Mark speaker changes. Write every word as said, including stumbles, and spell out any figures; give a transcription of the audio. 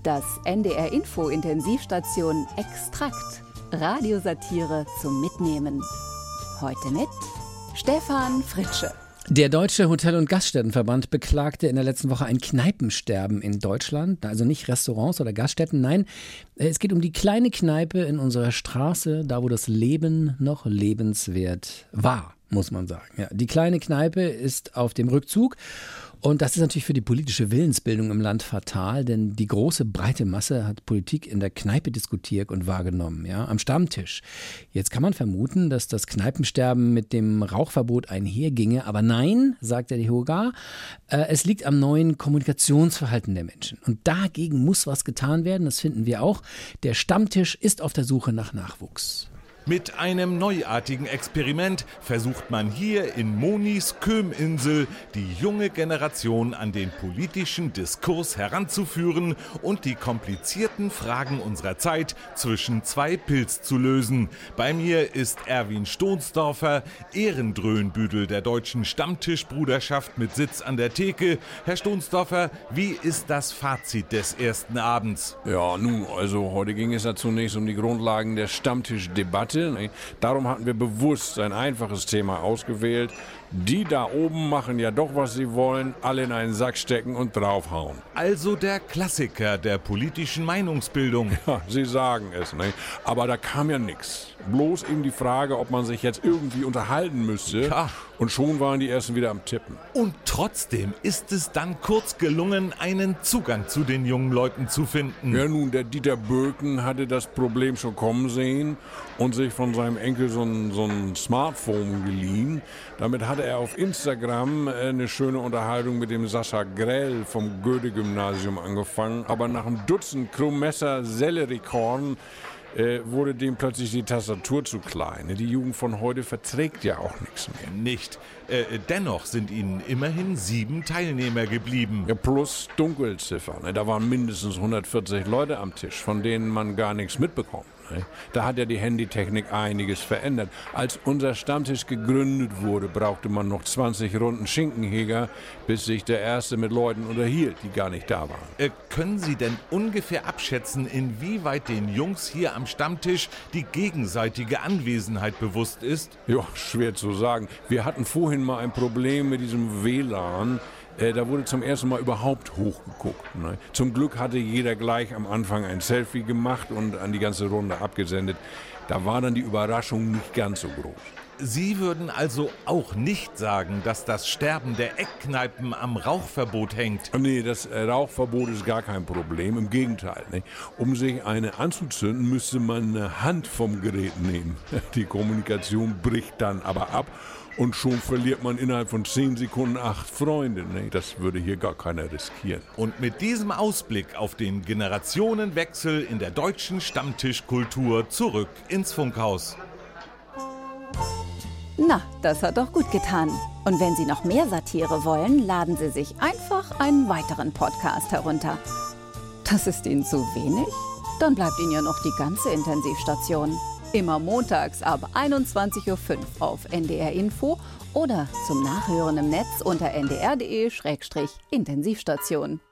Speaker 1: Das N D R Info Intensivstation Extrakt. Radiosatire zum Mitnehmen. Heute mit Stefan Fritsche.
Speaker 2: Der Deutsche Hotel- und Gaststättenverband beklagte in der letzten Woche ein Kneipensterben in Deutschland. Also nicht Restaurants oder Gaststätten, nein. Es geht um die kleine Kneipe in unserer Straße, da wo das Leben noch lebenswert war, muss man sagen. Ja, die kleine Kneipe ist auf dem Rückzug. Und das ist natürlich für die politische Willensbildung im Land fatal, denn die große, breite Masse hat Politik in der Kneipe diskutiert und wahrgenommen, ja, am Stammtisch. Jetzt kann man vermuten, dass das Kneipensterben mit dem Rauchverbot einherginge, aber nein, sagt der D H O G A, äh, es liegt am neuen Kommunikationsverhalten der Menschen. Und dagegen muss was getan werden, das finden wir auch. Der Stammtisch ist auf der Suche nach Nachwuchs.
Speaker 3: Mit einem neuartigen Experiment versucht man hier in Monis Köhminsel die junge Generation an den politischen Diskurs heranzuführen und die komplizierten Fragen unserer Zeit zwischen zwei Pils zu lösen. Bei mir ist Erwin Stonsdorfer, Ehrendröhnbüdel der deutschen Stammtischbruderschaft mit Sitz an der Theke. Herr Stonsdorfer, wie ist das Fazit des ersten Abends?
Speaker 4: Ja, nun, also heute ging es ja zunächst um die Grundlagen der Stammtischdebatte. Darum hatten wir bewusst ein einfaches Thema ausgewählt. Die da oben machen ja doch, was sie wollen, alle in einen Sack stecken und draufhauen.
Speaker 3: Also der Klassiker der politischen Meinungsbildung.
Speaker 4: Ja, Sie sagen es, ne? Aber da kam ja nichts. Bloß eben die Frage, ob man sich jetzt irgendwie unterhalten müsste.
Speaker 3: Ja.
Speaker 4: Und schon waren die Ersten wieder am Tippen.
Speaker 3: Und trotzdem ist es dann kurz gelungen, einen Zugang zu den jungen Leuten zu finden.
Speaker 4: Ja nun, der Dieter Böken hatte das Problem schon kommen sehen und sich von seinem Enkel so ein, so ein Smartphone geliehen. Damit hatte er auf Instagram eine schöne Unterhaltung mit dem Sascha Grell vom Goethe-Gymnasium angefangen. Aber nach einem Dutzend Krummesser Selleriekorn äh, wurde dem plötzlich die Tastatur zu klein. Die Jugend von heute verträgt ja auch nichts mehr.
Speaker 3: Nicht. Äh, dennoch sind ihnen immerhin sieben Teilnehmer geblieben.
Speaker 4: Ja, plus Dunkelziffer. Ne? Da waren mindestens hundertvierzig Leute am Tisch, von denen man gar nichts mitbekommt. Ne? Da hat ja die Handytechnik einiges verändert. Als unser Stammtisch gegründet wurde, brauchte man noch zwanzig Runden Schinkenheger, bis sich der Erste mit Leuten unterhielt, die gar nicht da waren.
Speaker 3: Äh, können Sie denn ungefähr abschätzen, inwieweit den Jungs hier am Stammtisch die gegenseitige Anwesenheit bewusst ist?
Speaker 4: Ja, schwer zu sagen. Wir hatten vorhin mal ein Problem mit diesem W L A N. Äh, da wurde zum ersten Mal überhaupt hochgeguckt. Ne? Zum Glück hatte jeder gleich am Anfang ein Selfie gemacht und an die ganze Runde abgesendet. Da war dann die Überraschung nicht ganz so groß.
Speaker 3: Sie würden also auch nicht sagen, dass das Sterben der Eckkneipen am Rauchverbot hängt?
Speaker 4: Nee, das Rauchverbot ist gar kein Problem. Im Gegenteil. Ne? Um sich eine anzuzünden, müsste man eine Hand vom Gerät nehmen. Die Kommunikation bricht dann aber ab. Und schon verliert man innerhalb von zehn Sekunden acht Freunde. Nee, das würde hier gar keiner riskieren.
Speaker 3: Und mit diesem Ausblick auf den Generationenwechsel in der deutschen Stammtischkultur zurück ins Funkhaus.
Speaker 1: Na, das hat doch gut getan. Und wenn Sie noch mehr Satire wollen, laden Sie sich einfach einen weiteren Podcast herunter. Das ist Ihnen zu wenig? Dann bleibt Ihnen ja noch die ganze Intensivstation. Immer montags ab einundzwanzig Uhr fünf auf N D R Info oder zum Nachhören im Netz unter n d r punkt d e Schrägstrich Intensivstation.